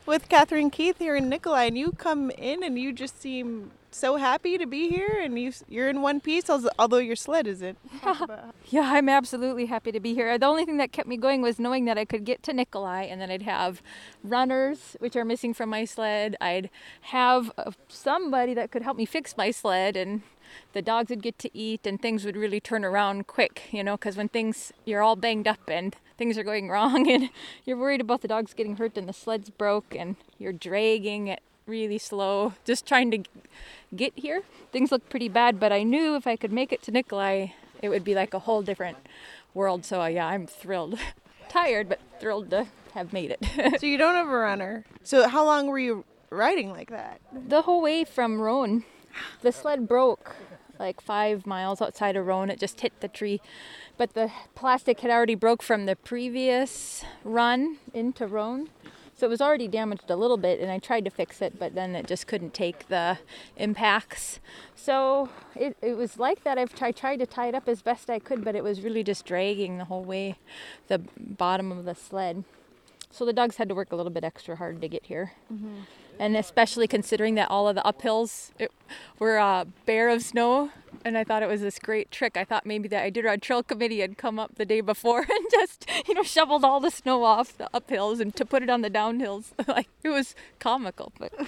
with Catherine Keith here in Nikolai, and you come in and you just seem so happy to be here, and you're in one piece, although your sled isn't. Yeah, I'm absolutely happy to be here. The only thing that kept me going was knowing that I could get to Nikolai, and then I'd have runners, which are missing from my sled. I'd have somebody that could help me fix my sled, and the dogs would get to eat, and things would really turn around quick, because when you're all banged up and things are going wrong, and you're worried about the dogs getting hurt and the sled's broke, and you're dragging it really slow, just trying to get here. Things look pretty bad, but I knew if I could make it to Nikolai, it would be like a whole different world. So yeah, I'm thrilled. Tired, but thrilled to have made it. So you don't have a runner. So how long were you riding like that? The whole way from Roan. The sled broke like 5 miles outside of Roan. It just hit the tree. But the plastic had already broke from the previous run into Roan. So it was already damaged a little bit, and I tried to fix it, but then it just couldn't take the impacts. So it was like that. I tried to tie it up as best I could, but it was really just dragging the whole way, the bottom of the sled. So the dogs had to work a little bit extra hard to get here. Mm-hmm. And especially considering that all of the uphills were bare of snow. And I thought it was this great trick. I thought maybe the Iditarod Trail Committee had come up the day before and just, shoveled all the snow off the uphills and to put it on the downhills. Like, it was comical,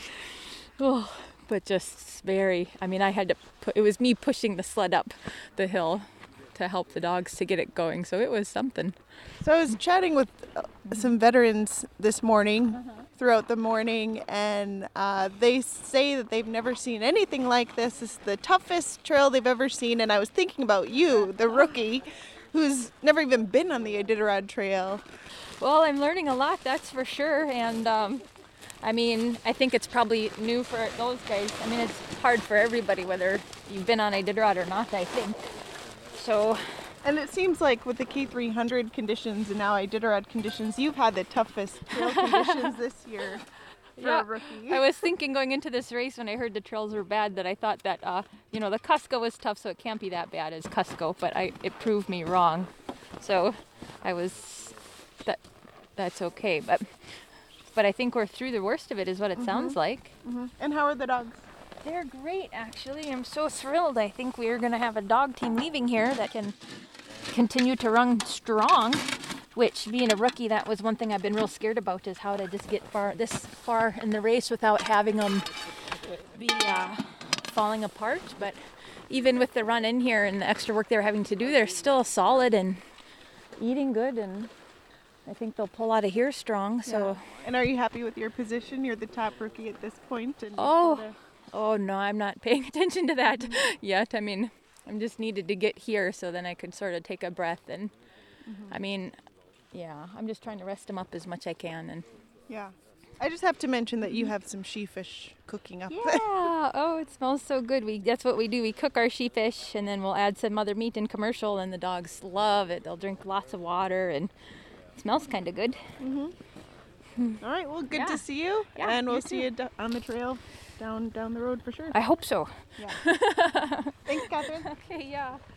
but just very, it was me pushing the sled up the hill to help the dogs to get it going. So it was something. So I was chatting with some veterans this morning, throughout the morning, and they say that they've never seen anything like this. This is the toughest trail they've ever seen, and I was thinking about you, the rookie, who's never even been on the Iditarod Trail. Well, I'm learning a lot, that's for sure, and I think it's probably new for those guys. It's hard for everybody, whether you've been on Iditarod or not, I think. So... And it seems like with the K300 conditions and now Iditarod conditions, you've had the toughest trail conditions this year for a rookie. I was thinking going into this race when I heard the trails were bad that I thought that, the Cusco was tough, so it can't be that bad as Cusco, but it proved me wrong. So that's okay. But I think we're through the worst of it is what it sounds like. Mm-hmm. And how are the dogs? They're great, actually. I'm so thrilled. I think we're going to have a dog team leaving here that can continue to run strong, which, being a rookie, that was one thing I've been real scared about, is how to just get this far in the race without having them be falling apart. But even with the run in here and the extra work they're having to do, they're still solid and eating good, and I think they'll pull out of here strong. So. Yeah. And are you happy with your position? You're the top rookie at this point. And Oh, no, I'm not paying attention to that yet. I'm just needed to get here so then I could sort of take a breath. And, I'm just trying to rest them up as much as I can. And yeah. I just have to mention that you have some sheefish cooking up. Yeah. Oh, it smells so good. That's what we do. We cook our sheefish, and then we'll add some other meat in commercial, and the dogs love it. They'll drink lots of water, and it smells kind of good. Mm-hmm. All right. Well, good to see you. Yeah, and we'll see you on the trail. Down the road for sure. I hope so. Yeah. Thanks, Catherine. Okay, yeah.